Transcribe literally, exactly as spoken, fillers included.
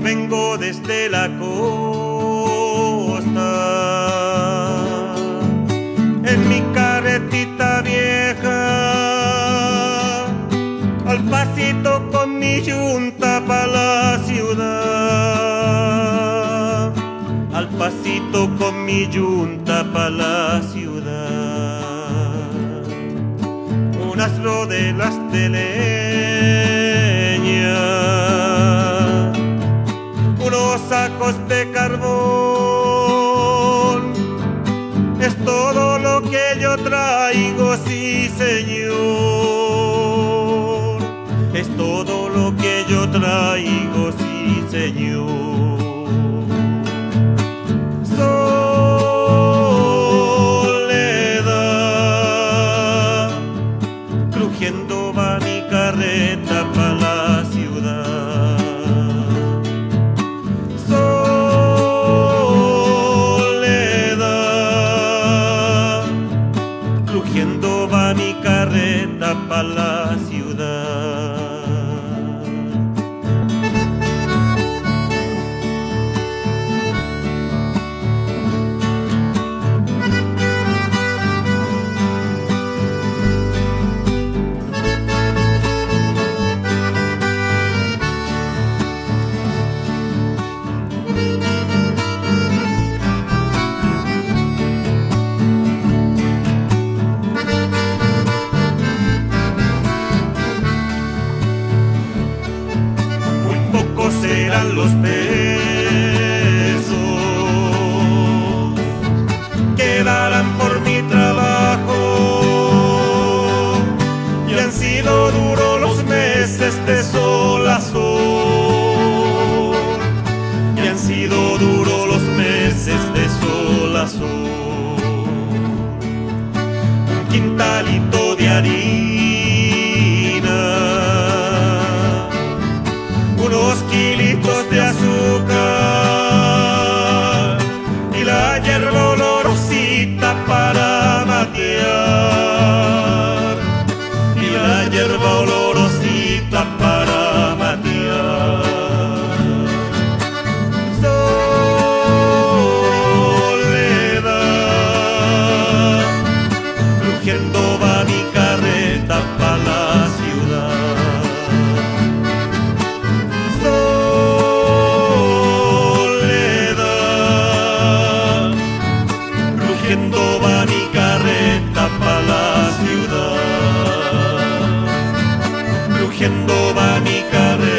vengo desde la costa, en mi carretita vieja, al pasito con mi yunta pa' la ciudad, al pasito con mi yunta pa' la ciudad. Unas rodelas de leña, unos sacos de carbón, es todo lo que yo traigo, sí señor, es todo lo que yo traigo, sí señor. Soledad, crujiendo va mi carreta pa' la ciudad. Soledad, crujiendo va mi carreta pa' la ciudad. Serán los pesos que darán por mi trabajo, y han sido duros los meses de sol a sol, y han sido duros los meses de sol a sol. Un quintalito de harina, unos kilitos de azúcar y la hierba olorosita para matear, y la hierba olorosita para matear. Soledad, crujiendo va mi carreta pa' la ciudad. Crujiendo va mi carreta pa' la ciudad, crujiendo va mi carreta.